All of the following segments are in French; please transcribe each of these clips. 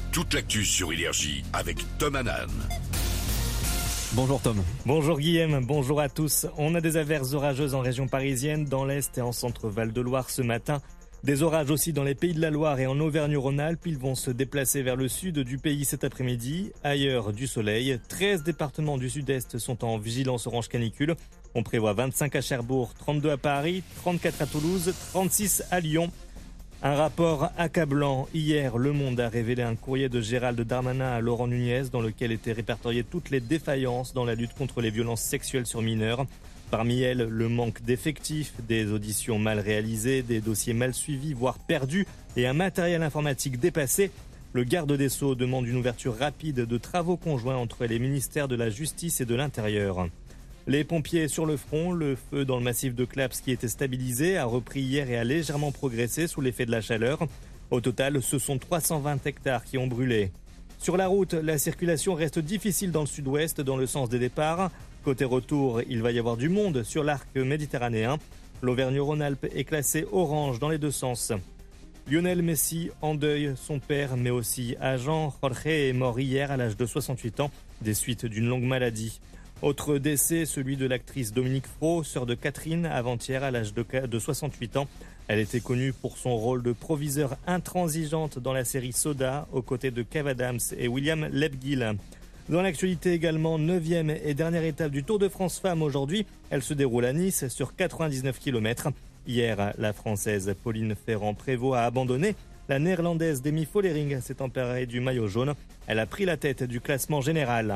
toute l'actu sur Énergie avec Tom Hanan. Bonjour Tom. Bonjour Guillaume, bonjour à tous. On a des averses orageuses en région parisienne, dans l'Est et en centre Val-de-Loire ce matin. Des orages aussi dans les Pays de la Loire et en Auvergne-Rhône-Alpes. Ils vont se déplacer vers le sud du pays cet après-midi. Ailleurs, du soleil. 13 départements du sud-est sont en vigilance orange canicule. On prévoit 25 à Cherbourg, 32 à Paris, 34 à Toulouse, 36 à Lyon. Un rapport accablant. Hier, Le Monde a révélé un courrier de Gérald Darmanin à Laurent Nunez dans lequel étaient répertoriées toutes les défaillances dans la lutte contre les violences sexuelles sur mineurs. Parmi elles, le manque d'effectifs, des auditions mal réalisées, des dossiers mal suivis, voire perdus, et un matériel informatique dépassé. Le garde des Sceaux demande une ouverture rapide de travaux conjoints entre les ministères de la Justice et de l'Intérieur. Les pompiers sur le front, le feu dans le massif de Claps qui était stabilisé a repris hier et a légèrement progressé sous l'effet de la chaleur. Au total, ce sont 320 hectares qui ont brûlé. Sur la route, la circulation reste difficile dans le sud-ouest, dans le sens des départs. Côté retour, il va y avoir du monde sur l'arc méditerranéen. L'Auvergne-Rhône-Alpes est classée orange dans les deux sens. Lionel Messi en deuil, son père, mais aussi agent Jorge est mort hier à l'âge de 68 ans, des suites d'une longue maladie. Autre décès, celui de l'actrice Dominique Fro, sœur de Catherine, avant-hier à l'âge de 68 ans. Elle était connue pour son rôle de proviseur intransigeante dans la série Soda, aux côtés de Kev Adams et William Lebguil. Dans l'actualité également, 9e et dernière étape du Tour de France Femmes aujourd'hui. Elle se déroule à Nice sur 99 km. Hier, la Française Pauline Ferrand-Prévot a abandonné. La Néerlandaise Demi Vollering s'est emparée du maillot jaune. Elle a pris la tête du classement général.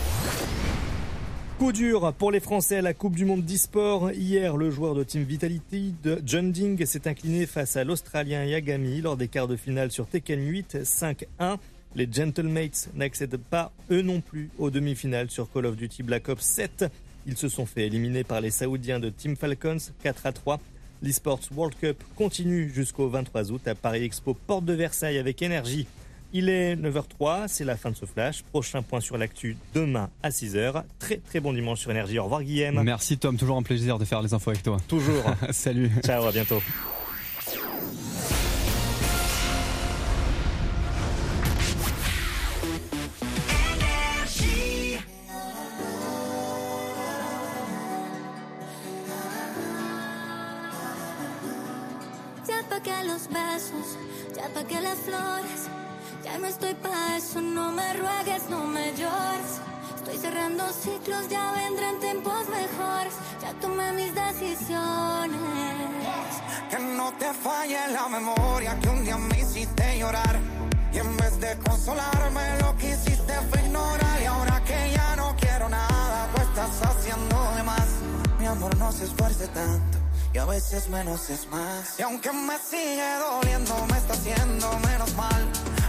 Coup dur pour les Français à la Coupe du Monde d'e-sport. Hier, le joueur de Team Vitality, John Ding, s'est incliné face à l'Australien Yagami lors des quarts de finale sur Tekken 8, 5-1. Les Gentlemates n'accèdent pas, eux non plus, aux demi-finales sur Call of Duty Black Ops 7. Ils se sont fait éliminer par les Saoudiens de Team Falcons, 4-3. L'eSports World Cup continue jusqu'au 23 août à Paris Expo, porte de Versailles avec Énergie. Il est 9h03, c'est la fin de ce flash. Prochain point sur l'actu demain à 6h. Très très bon dimanche sur Énergie. Au revoir Guillaume. Merci Tom, toujours un plaisir de faire les infos avec toi. Toujours. Salut. Ciao, à bientôt. Ya pagué los besos, ya pagué las flores. Ya no estoy pa' eso, no me ruegues, no me llores. Estoy cerrando ciclos, ya vendrán tiempos mejores. Ya tomé mis decisiones. Que no te falle la memoria, que un día me hiciste llorar. Y en vez de consolarme, lo que hiciste fue ignorar. Y ahora que ya no quiero nada, tú estás haciendo de más. Mi amor, no se esfuerce tanto, y a veces menos es más. Y aunque me sigue doliendo, me está haciendo menos mal.